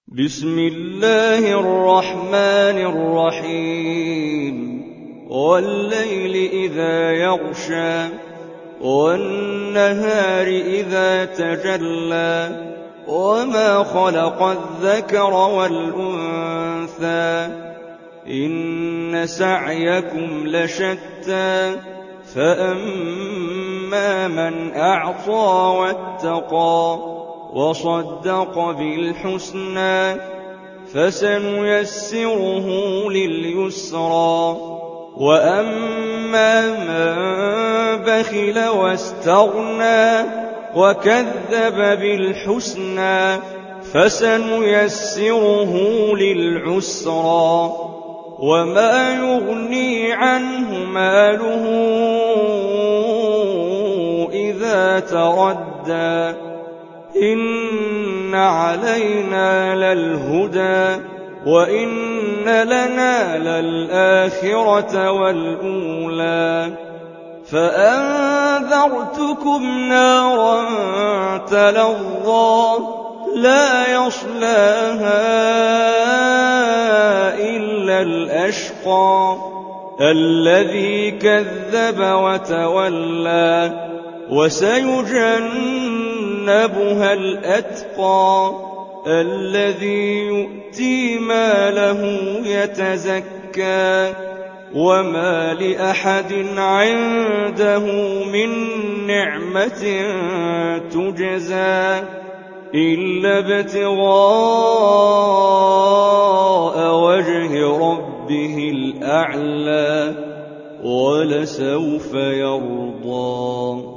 بسم الله الرحمن الرحيم والليل إذا يغشى والنهار إذا تجلى وما خلق الذكر والأنثى إن سعيكم لشتى فأما من أعطى واتقى وصدق بالحسنى فسنيسره لليسرى وأما من بخل واستغنى وكذب بالحسنى فسنيسره للعسرى وما يغني عنه ماله إذا تردى إن علينا للهدى وإن لنا للآخرة والأولى فأنذرتكم نارا تلظى لا يصلاها إلا الأشقى الذي كذب وتولى وسيجنبها الأتقى الذي يؤتي ماله يتزكى وما لأحد عنده من نعمة تجزى إلا ابتغاء وجه ربه الأعلى ولسوف يرضى.